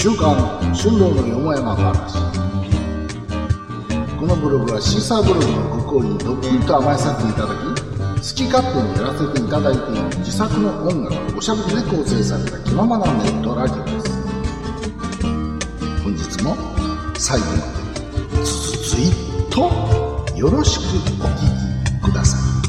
週刊春郎のよもやま話。このブログはシーサーブログのご好意にどっぷりと甘えさせていただき、好き勝手にやらせていただいている自作の音楽おしゃべりで構成された気ままなネットラジオです。本日も最後までついっとよろしくお聞きください。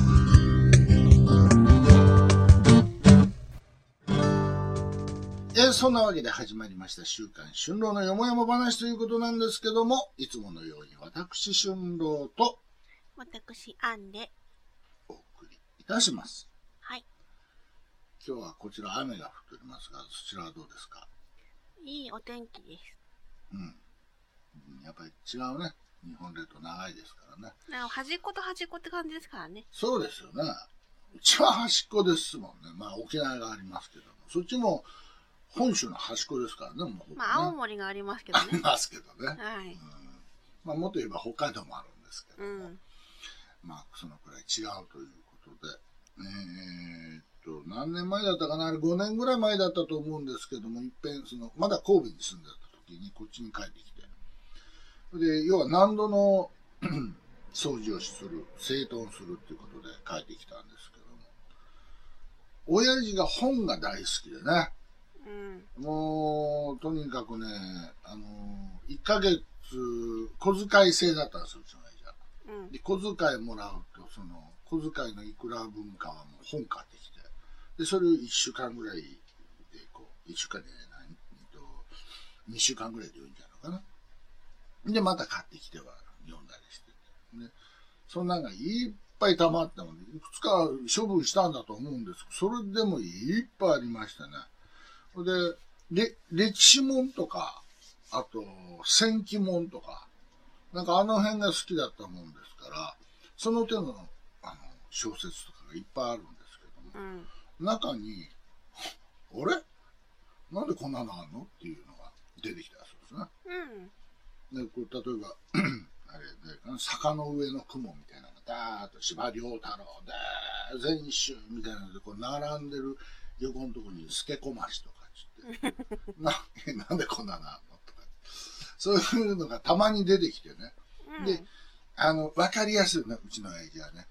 そんなわけで始まりました週刊春郎のよもやま話ということなんですけども、いつものように私春郎と私アンでお送りいたします。 はい。 今日はこちら雨が降っておりますが、そちらはどうですか？ いいお天気です。 やっぱり違うね。日本列島長いですからね。 端っこと端っこって感じですからね。 そうですよね。うちは端っこですもんね。まあ沖縄がありますけども、そっちも本州の端っこですからね。もうね、 まあ青森がありますけどね。 ありますけどね。 はい。 まあもっと言えば北海道もあるんですけども、まあそのくらい違うということで、何年前だったかな、あれ5年ぐらい前だったと思うんですけども、いっぺんまだ神戸に住んでた時にこっちに帰ってきて、で要は何度の掃除をする、整頓するっていうことで帰ってきたんですけども、親父が本が大好きでね。もうとにかくね、1ヶ月小遣い制だったんですよ、うちの親父は。で小遣いもらうと、その小遣いのいくら分かはもう本買ってきて、でそれを1週間ぐらいでこう、1週間で2週間ぐらいで読んじゃうのかな。でまた買ってきては読んだりしてて、でそんなのがいっぱい溜まったので、いくつか処分したんだと思うんですけど、それでもいっぱいありましてね。で、歴史もんとか、あと、戦記もんとか、なんかあの辺が好きだったもんですから、その手の、小説とかがいっぱいあるんですけども、中に、あれなんでこんなのあんのっていうのが出てきたそうですね。で、これ例えば、あれで、坂の上の雲みたいなのが、だーっと司馬遼太郎で、全集みたいなので、こう並んでる横のところに助小町とか、なんでこんなのあんのとか、そういうのがたまに出てきてね。で、わかりやすいね、うちの親父はね。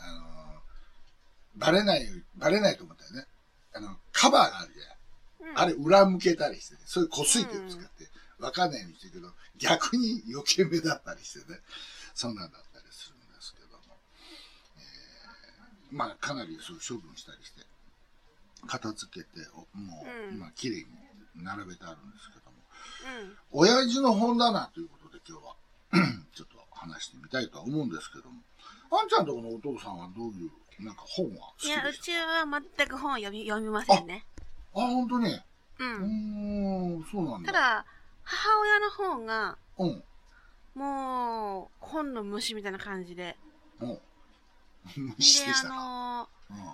バレないと思ったよね。カバーがあるじゃん。あれ裏向けたりしてね、そういう小水手を使って、わかんないようにしてるけど、逆に余計目だったりしてね、そんなんだったりするんですけども。まあ、かなりそう処分したりして、片付けて、もう、今、綺麗に並べてあるんですけども。親父の本棚ということで今日は、ちょっと話してみたいとは思うんですけども。あんちゃんとこのお父さんはどういう、なんか本は好きですか？ いや、うちは全く本を読みませんね。 本当に？そうなんだ。 ただ、母親の方が、もう、本の虫みたいな感じで。 虫でしたか？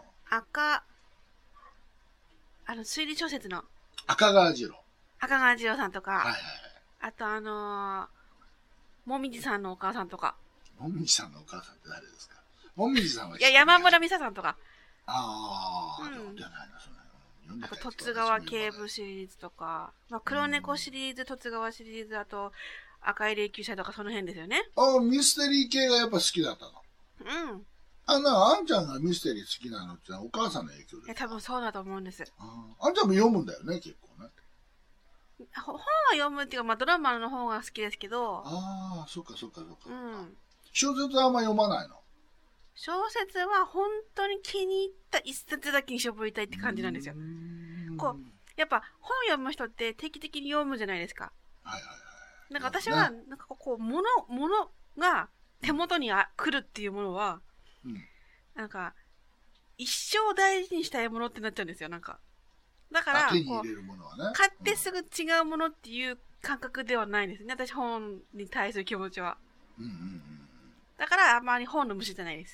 推理小説の赤川次郎さんとか、あともみじさんのお母さんとか。 もみじさんのお母さんって誰ですか？もみじさんは、 いや、山村美沙さんとか。 あと、十津川警部シリーズとか、黒猫シリーズ、十津川シリーズ、あと、赤い霊柩車とかその辺ですよね。 ミステリー系がやっぱ好きだったの？あんちゃんがミステリー好きなのってお母さんの影響ですか？ 多分そうだと思うんです。 あんちゃんも読むんだよね、結構ね。 本は読むっていうか、ドラマの方が好きですけど。 そっか。小説はあんま読まないの？ 小説は本当に気に入った一冊だけに絞りたいって感じなんですよ。やっぱ本読む人って定期的に読むじゃないですか。なんか私は、なんかこう、物が手元に来るっていうものは、なんか、一生大事にしたいものってなっちゃうんですよ、なんか。だから、 手に入れるものはね。 買ってすぐ違うものっていう感覚ではないんですね、私本に対する気持ちは。だから、あまり本の虫じゃないです。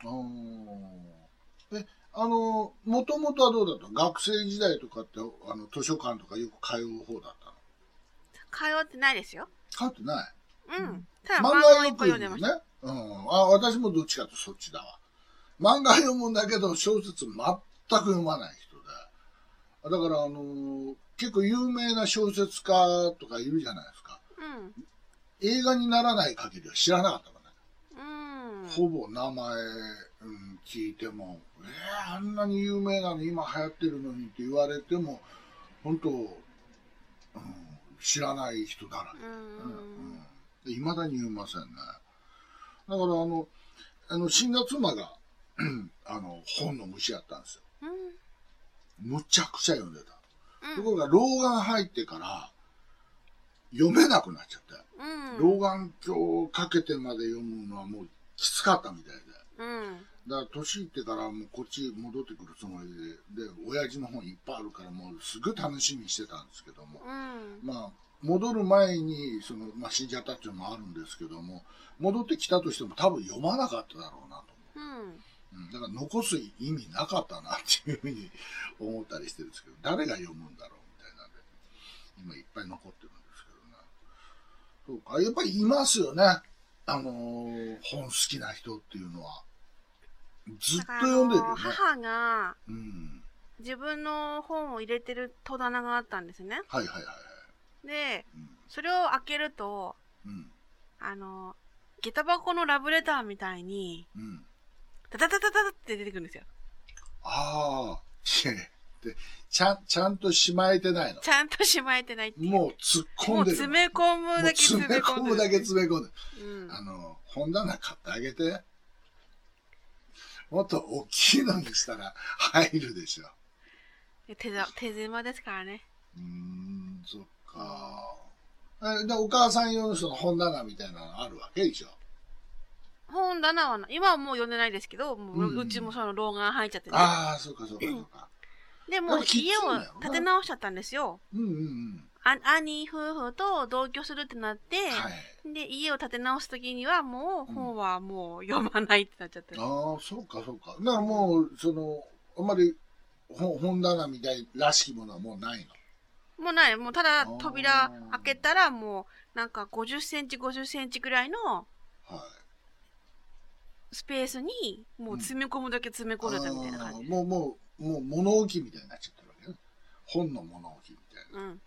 もともとはどうだったの？学生時代とかって図書館とかよく通う方だったの？ 通ってないですよ。 通ってない？ ただ漫画をいっぱい読んでました。 私もどっちかとそっちだわ。漫画読むんだけど小説全く読まない人で。だから結構有名な小説家とかいるじゃないですか。 うん。 映画にならない限りは知らなかったからうん。 ね。ほぼ名前、聞いても、あんなに有名なの今流行ってるのにって言われても、本当、知らない人だらけ。いまだに言いませんね。だから死んだ妻が、本の虫やったんですよ。むちゃくちゃ読んでた。ところが、老眼入ってから、読めなくなっちゃって。老眼鏡かけてまで読むのはもうきつかったみたいで。だから年いってからもうこっち戻ってくるつもりで、親父の本いっぱいあるからもうすぐ楽しみにしてたんですけども、まあ戻る前に死んじゃったっていうのもあるんですけども、戻ってきたとしても多分読まなかっただろうなと思う。だから残す意味なかったなっていうふうに思ったりしてるんですけど、誰が読むんだろうみたいなんで、今いっぱい残ってるんですけどね。そうか、やっぱりいますよね。本好きな人っていうのは。ずっと読んでるよね。 母が、自分の本を入れてる戸棚があったんですね。 はいはいはい。 で、それを開けると、下駄箱のラブレターみたいに、タタタタタって出てくるんですよ。 ああ、でちゃんとしまえてないの。 ちゃんとしまえてないっていう。 もう突っ込んでる。 もう詰め込むだけ詰め込んでる。 詰め込むだけ詰め込んでる。本棚買ってあげて。もっと大きいのにしたら入るでしょ。 手狭ですからね。 そっか。で、お母さん用のその本棚みたいなのあるわけでしょ。 本棚は今はもう読んでないですけど、うちもその老眼入っちゃってね。 ああ、そうかそうかそうか。 でも家を建て直しちゃったんですよ。兄夫婦と同居するってなって、で、家を建て直すときにはもう本はもう読まないってなっちゃってる。 ああ、そうかそうか。だからもう、あんまり本棚みたいらしきものはもうないの？ もうない。もうただ扉開けたらもうなんか50センチ50センチぐらいのスペースにもう詰め込むだけ詰め込んでたみたいな感じ。 もう物置みたいになっちゃってるわけね。本の物置みたいな。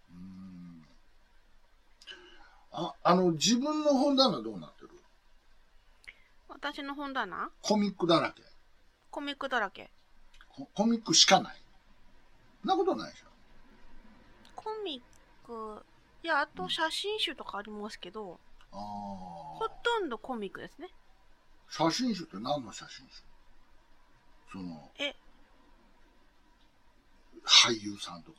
自分の本棚どうなってる？ 私の本棚？ コミックだらけ。 コミックだらけ。 コミックしかない。そんなことないでしょ。 コミック、いや、あと写真集とかありますけど、ほとんどコミックですね。 写真集って何の写真集？俳優さんとか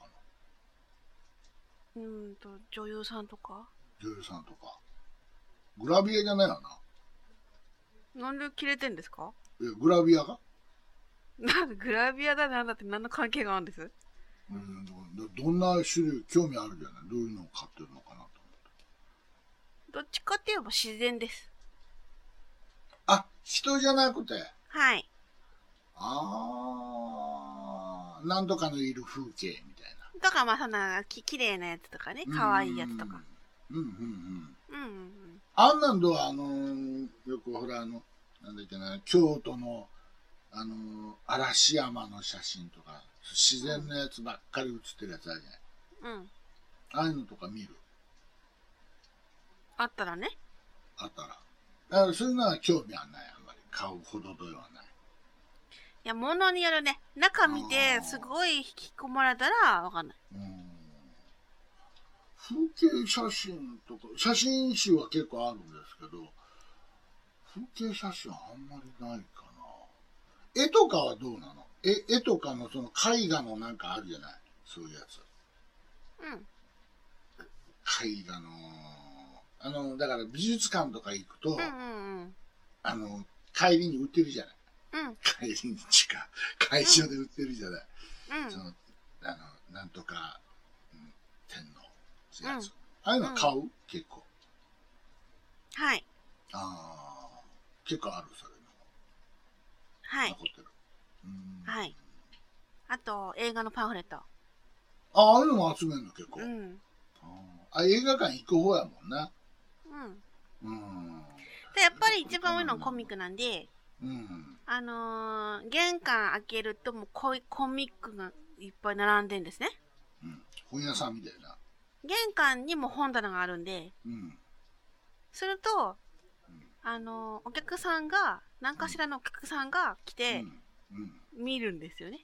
の。女優さんとか？ 女優さんとか。グラビアじゃないよな。なんで切れてんですか？ グラビアが？ グラビアだなんだって何の関係があるんです？ どんな種類興味あるじゃない？どういうのを買ってるのかなと思って。 どっちかって言えば自然です。 あ、人じゃなくて。 はい。 なんとかのいる風景みたいな。 とかまあそんな綺麗なやつとかね、可愛いやつとか。 あんなんどはよくほらなんだっけな、京都の嵐山の写真とか自然のやつばっかり写ってるやつあるじゃない。ああいうのとか見る？ あったらね。 あったら。だからそういうのは興味はない。あんまり買うほどではない。 いや、物によるね。中見てすごい引き込まれたらわかんない。 風景写真とか、写真集は結構あるんですけど、風景写真はあんまりないかな。絵とかはどうなの？絵とかのその絵画のなんかあるじゃない？そういうやつ。絵画の、だから美術館とか行くと、帰りに売ってるじゃない？帰りに会場で売ってるじゃない？なんとか、天皇やつ。ああいうの買う？結構。 はい。 結構ある、それの。 はい。 残ってる。 はい。あと、映画のパンフレット。 ああいうのも集めるの結構。映画館行く方やもんね。 で、やっぱり一番多いのはコミックなんで、玄関開けるともうコミックがいっぱい並んでんですね。 本屋さんみたいな。 玄関にも本棚があるんで、すると、お客さんが、何かしらのお客さんが来て、見るんですよね。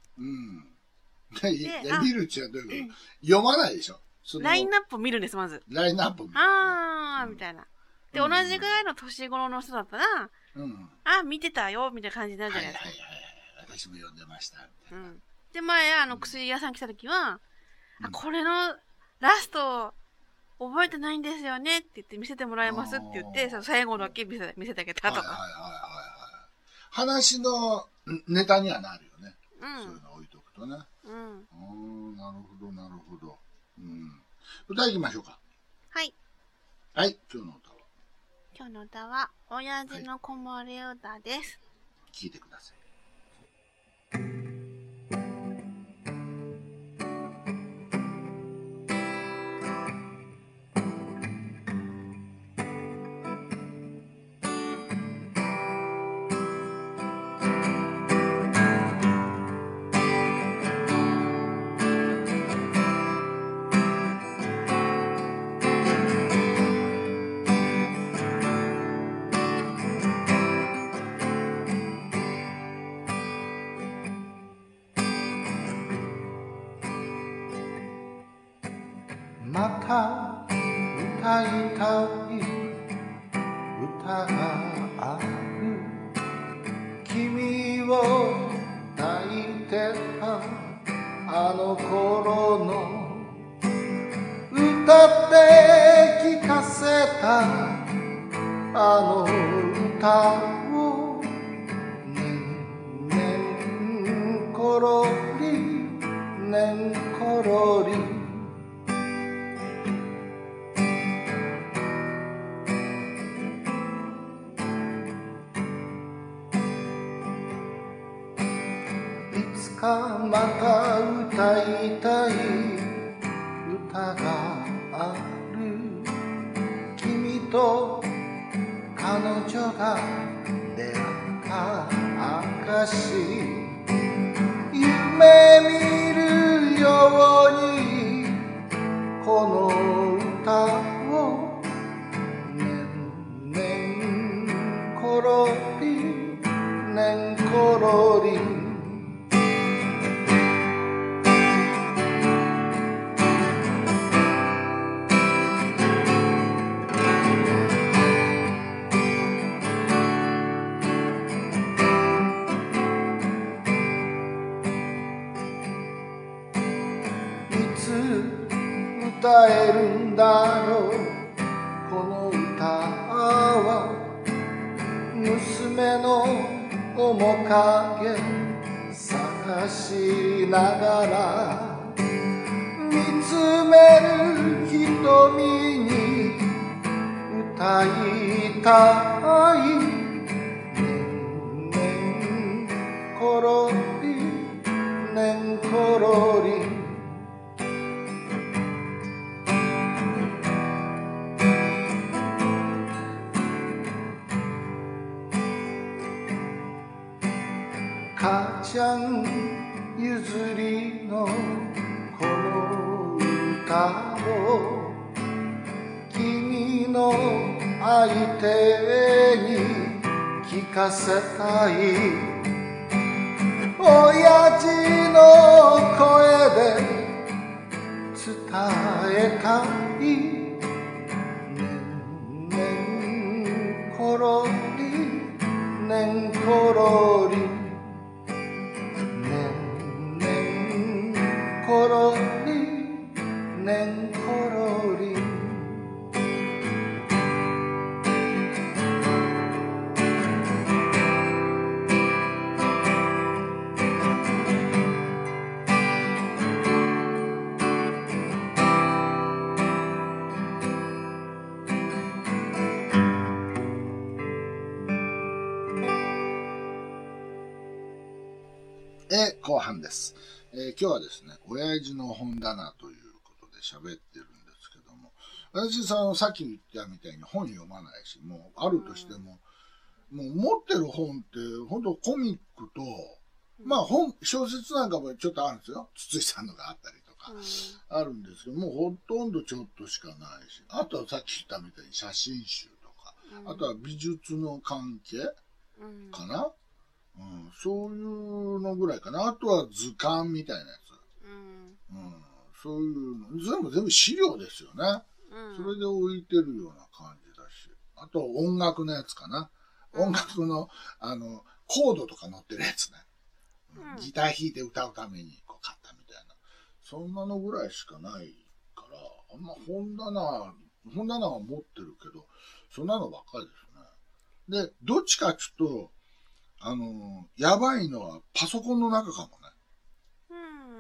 見るっちゃどういうこと？読まないでしょ。 ラインナップを見るんです、まず。 ラインナップを見る。 みたいな。で、同じぐらいの年頃の人だったら、見てたよ、みたいな感じになるじゃないですか。 私も読んでました。 で、前、薬屋さん来た時は、これのラスト、覚えてないんですよねって言って見せてもらえますって言って、最後だけ見せてあげたとか。 話のネタにはなるよね。そういうの置いとくとね。なるほど、なるほど。歌いきましょうか。 はい。 はい、今日の歌は。 今日の歌は、親父の子守歌です。 聴いてください。 また歌いたい歌がある。君を抱いてたあの頃の歌って聞かせたあの歌をねんねんころりねんころりまた歌いたい歌がある。君と彼女が出会った証夢見るようにこの歌をねんねんころりねんころり歌えるんだろうこの歌は娘の面影探しながら見つめる瞳に歌いたいねんねんころりねんころり母ちゃん譲りのこの歌を君の相手に聞かせたい親父の声で伝えたいねんねんころりねんころりころりねんころり後半です。今日はですね、親父の本棚ということで喋ってるんですけども、私さっき言ったみたいに本読まないし、もうあるとしても、もう持ってる本って本当コミックと、まあ小説なんかもちょっとあるんですよ。筒井さんのがあったりとかあるんですけど、もうほとんどちょっとしかないし、あとはさっき言ったみたいに写真集とか、あとは美術の関係かな、そういうのぐらいかな。あとは図鑑みたいなやつ。そういうの、全部資料ですよね。それで置いてるような感じだし。あと音楽のやつかな。音楽の、コードとか載ってるやつね。ギター弾いて歌うためにこう買ったみたいな。そんなのぐらいしかないから、あんま本棚は持ってるけど、そんなのばっかりですね。で、どっちかちょっと、やばいのはパソコンの中かもね。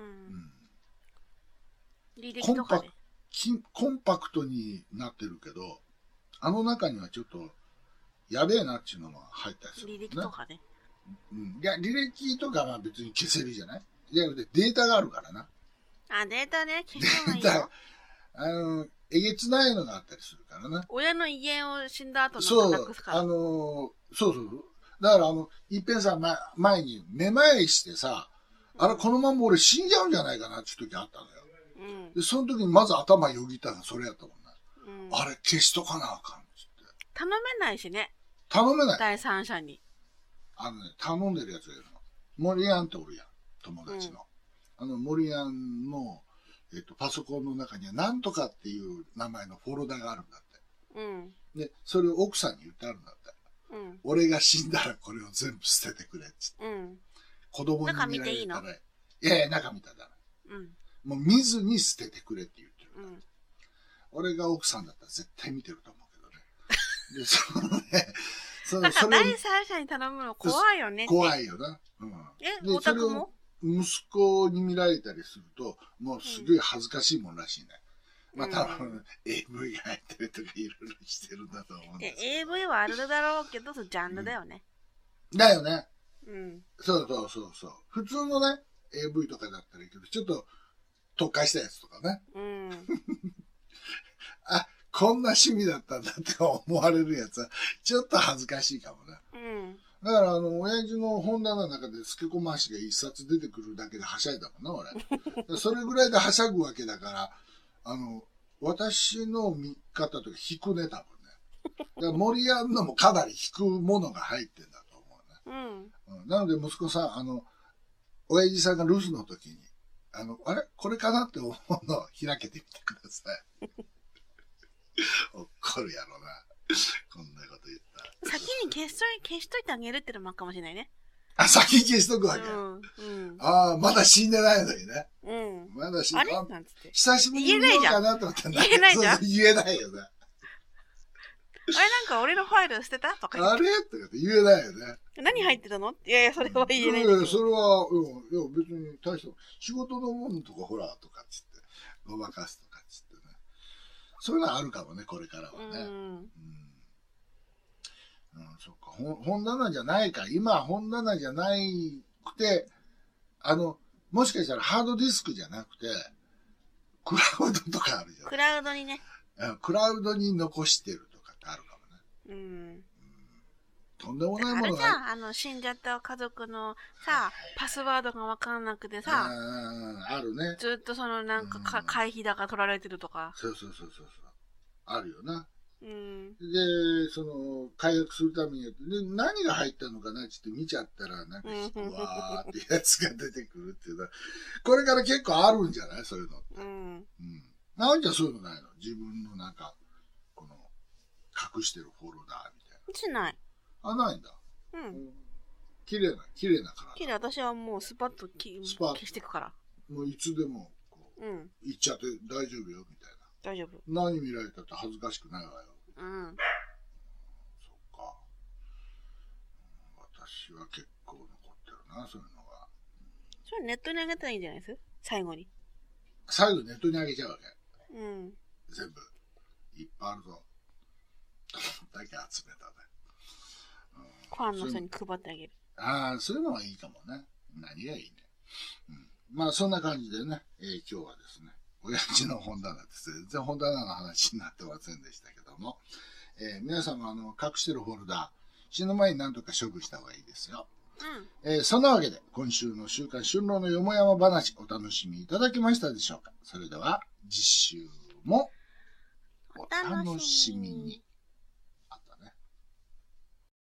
履歴とかね。 コンパクトになってるけど、あの中にはちょっと、やべえなっていうのが入ったりする、ね。 履歴とかね。 いや、履歴とかは別に消せるじゃない？データがあるからな。 データね、消してもいいよ。 えげつないのがあったりするからな。 親の威厳を死んだ後のなくすから。 そう。だからいっぺんさ、前にめまいしてさ、このまま俺死んじゃうんじゃないかなっていう時あったのよ。で、その時にまず頭よぎったのがそれやったもんな。あれ消しとかなあかんっつって。 頼めないしね。 頼めない。 第三者に。 頼んでるやつがいるの。森アンっておるやん。友達の。森アンの、パソコンの中にはなんとかっていう名前のフォルダがあるんだって。で、それを奥さんに言ってあるんだって。俺が死んだらこれを全部捨ててくれっつって。子供に見られたら。中見ていいの？いや、中見たら。もう見ずに捨ててくれって言ってるんだ。俺が奥さんだったら絶対見てると思うけどね。で、 なんか第三者に頼むの怖いよね。 怖いよな。 お宅も？ 息子に見られたりすると、もうすごい恥ずかしいもんらしいね。まあ多分、AV が入ってるとかいろいろしてるんだと思うんですけど。 AV はあるだろうけど、ジャンルだよね。 だよね。そう。普通のね、AV とかだったらいいけど、ちょっと特化したやつとかね。こんな趣味だったんだって思われるやつは、ちょっと恥ずかしいかもね。だから、親父の本棚の中でスケコマシが一冊出てくるだけではしゃいだもんな、俺。それぐらいではしゃぐわけだから、私の見方とか引くね、多分ね。だから森やんのもかなり引くものが入ってんだと思うね。なので息子さん、親父さんが留守の時に、これかなって思うのを開けてみてください。怒るやろな。こんなこと言ったら。 先に消しといてあげるってのもあるかもしれないね。 先に消しとくわけ。まだ死んでないのにね。まだ死んでない。 なんつって。 久しぶりに言おうかなと思って言えないじゃん。 言えないよね。 なんか俺のファイル捨てたとか言って。 あれとかって言えないよね。 何入ってたの？いや、それは言えない。 いや、それは、別に大した、仕事のもんとかほら、とかっつって、ごまかすとかっつってね。そういうのはあるかもね、これからはね。そっか。本棚じゃないか。今、本棚じゃないくて、もしかしたらハードディスクじゃなくて、クラウドとかあるじゃん。 クラウドにね。 クラウドに残してるとかってあるかもね。とんでもないものが。 あるじゃん。死んじゃった家族のさ、パスワードがわかんなくてさ。 あるね。 ずっとなんか会費だから取られてるとか。 そう。あるよな。で、解約するために、で、何が入ったのかなって見ちゃったら、なんか、わーってやつが出てくるっていうのは、これから結構あるんじゃない？そういうのって。なんじゃそういうのないの？自分のなんか、隠してるフォルダーみたいな。 しない。 ないんだ。綺麗なから。 綺麗、私はもうスパッと消していくから。 もういつでも、行っちゃって大丈夫よ、みたいな。 大丈夫。 何見られたって恥ずかしくないわよ。そっか。私は結構残ってるな、そういうのが。 それネットに上げたらいいんじゃないです？最後に。 最後ネットに上げちゃうわけ。 全部。いっぱいあるぞ。だけ集めたね。 ファンの人に配ってあげる。 そういうのはいいかもね。何がいいね。まあそんな感じでね、今日はですね、親父の本棚です。全然本棚の話になってませんでしたけども、皆様隠してるフォルダ、死ぬ前に何とか処分した方がいいですよ。 そんなわけで、今週の週刊春郎のよもやま話、お楽しみいただけましたでしょうか。それでは、次週もお楽しみに。